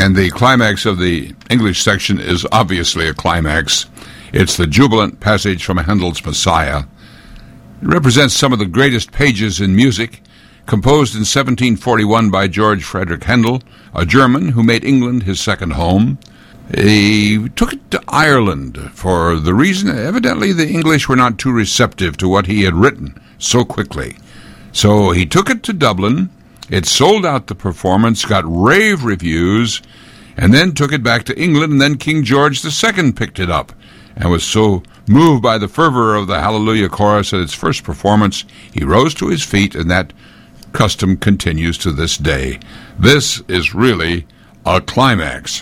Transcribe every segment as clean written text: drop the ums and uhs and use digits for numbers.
And the climax of the English section is obviously a climax. It's the jubilant passage from Handel's Messiah. It represents some of the greatest pages in music, composed in 1741 by George Frederick Handel, a German who made England his second home. He took it to Ireland for the reason, evidently, the English were not too receptive to what he had written so quickly. So he took it to Dublin. It sold out the performance, got rave reviews, and then took it back to England, and then King George II picked it up and was so moved by the fervor of the Hallelujah Chorus at its first performance, he rose to his feet, and that custom continues to this day. This is really a climax.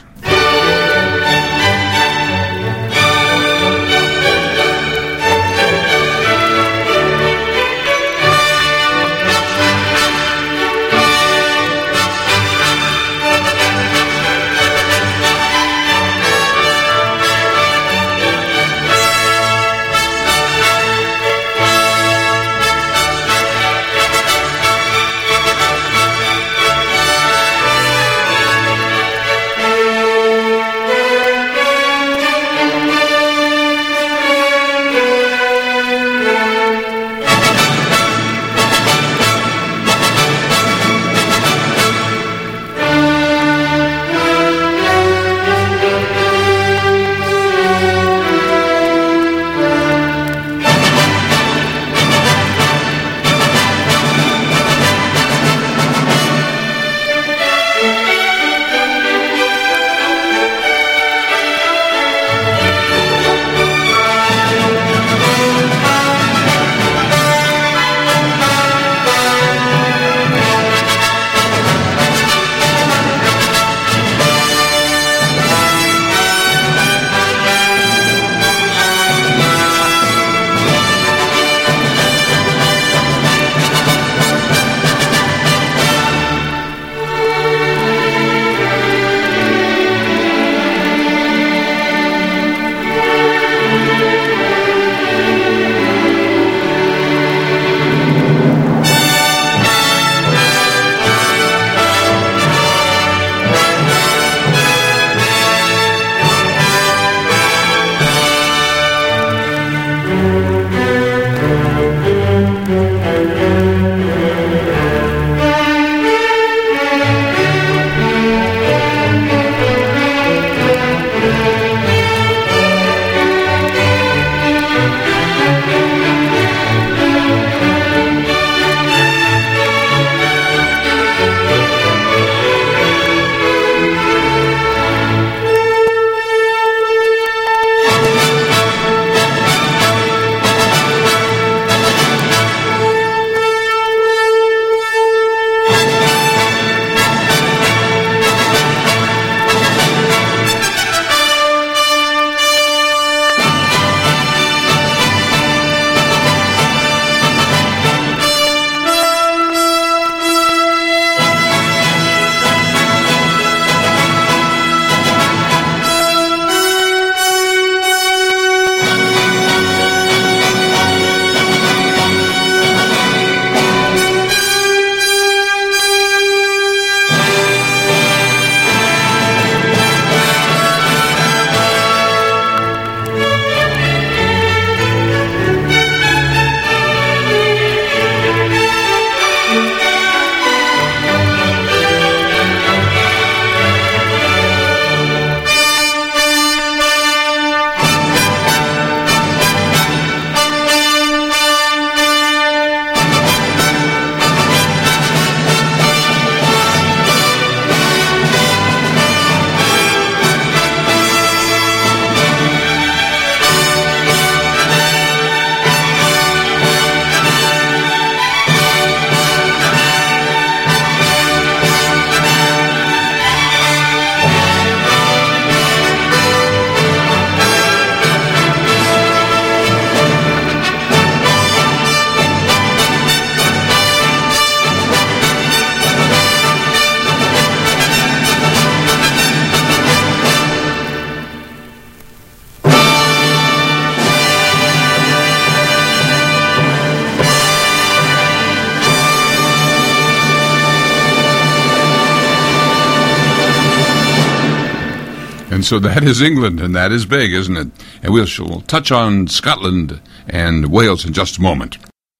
And so that is England, and that is big, isn't it? And we'll touch on Scotland and Wales in just a moment.